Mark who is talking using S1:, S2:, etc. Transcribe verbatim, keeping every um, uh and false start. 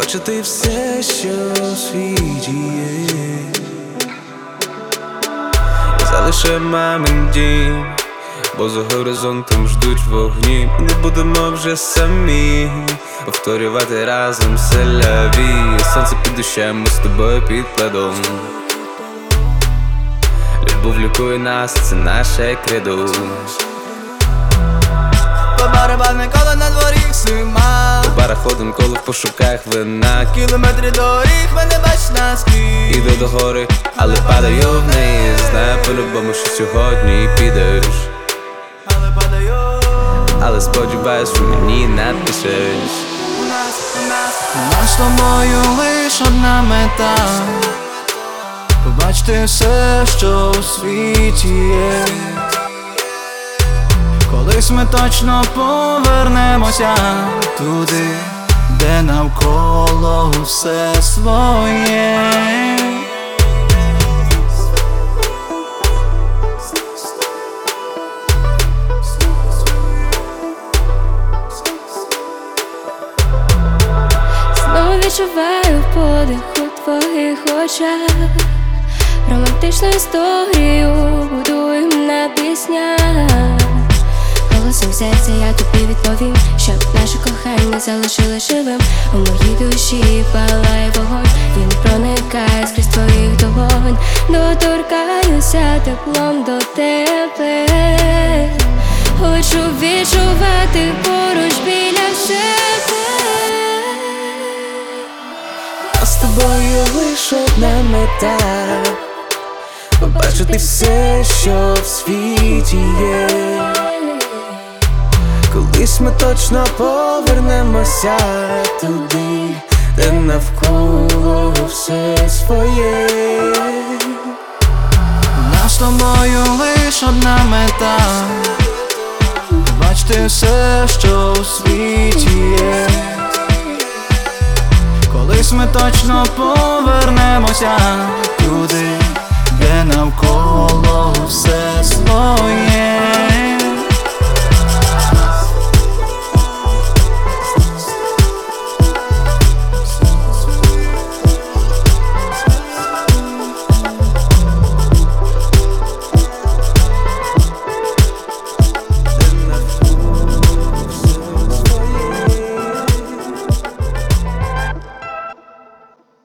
S1: побачити все, що у світі є. Залишимо мамин дім, бо за горизонтом ждуть вогні. Ми не будемо вже самі повторювати разом селяві. Сонце під дощем, ми з тобою під пледом. Любов лікує нас, це наше кредо.
S2: По барабан ніколи на дворі зима.
S1: По барах ходим коло в пошуках вина.
S2: Кілометри доріг, мене бач наскрізь.
S1: Іду до гори, але падаю вниз. Знаю по-любому, що сьогодні підеш,
S2: Але падаю.
S1: але сподіваюсь, що мені напишеш.
S2: У нас, у нас, у нас з тобою лиш одна мета. Побачити все, що у світі є. Колись ми точно повернемося туди, де навколо все своє.
S3: Знову відчуваю подих у твоїх очах. Романтичну історію будуємо на піснях. Голосом серця я тобі відповім, щоб наше кохання залишилось живим. У моїй душі палає вогонь, він проникає скрізь твоїх долонь. Доторкаюся теплом до тебе. Хочу відчувати поруч біля себе.
S1: А з тобою лиш одна мета. Побачити все, що в світі є. Колись ми точно повернемося туди, де навколо все своє.
S2: У нас з тобою лиш одна мета. Побачити все, що у світі є. Колись ми точно повернемося